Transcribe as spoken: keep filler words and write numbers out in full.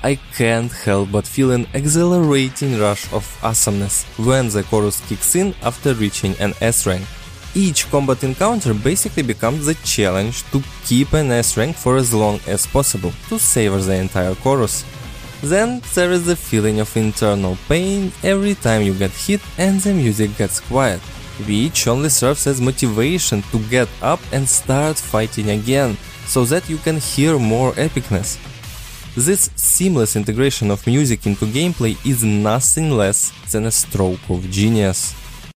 I can't help but feel an exhilarating rush of awesomeness when the chorus kicks in after reaching an S rank. Each combat encounter basically becomes the challenge to keep an S rank for as long as possible to savor the entire chorus. Then there is the feeling of internal pain every time you get hit and the music gets quiet, which only serves as motivation to get up and start fighting again, so that you can hear more epicness. This seamless integration of music into gameplay is nothing less than a stroke of genius.